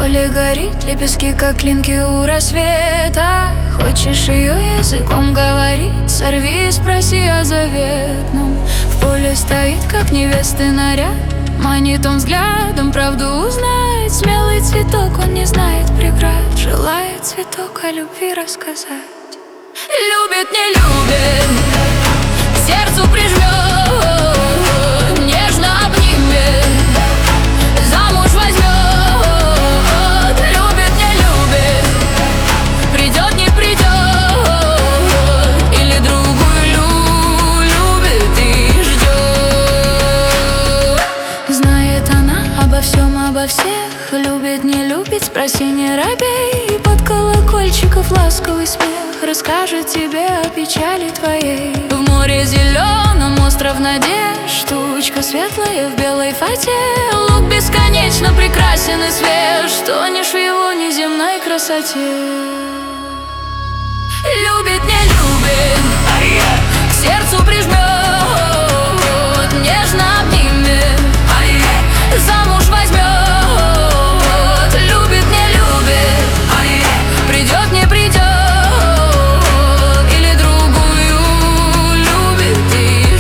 поле горит, лепестки как клинки у рассвета. Хочешь ее языком говорить, сорви и спроси о заветном. В поле стоит, как невесты наряд, манит он взглядом, правду узнает. Смелый цветок, он не знает преград, желает цветок о любви рассказать. Любит, не любит, к сердцу прижмет, нежно обнимет, замуж возьмет. Любит, не любит, придет, не придет, или другую любит и ждет. Знает она обо всем, обо всех, любит, не любит, спроси, не робей. Под колокольчиков ласковый смех расскажет тебе о печали твоей. В море зеленом остров надежд, тучка светлая в белой фате. Луг бесконечно прекрасен и свеж, тонешь в его неземной красоте. Любит, не любит, к сердцу прижмет, нежно обнимет, замуж возьмет. Любит, не любит, придет, не придет, или другую любит и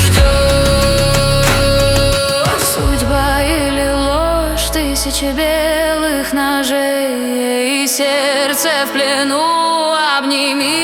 ждет. Судьба или ложь, тысячи белых ножей, и сердце в плену, обними.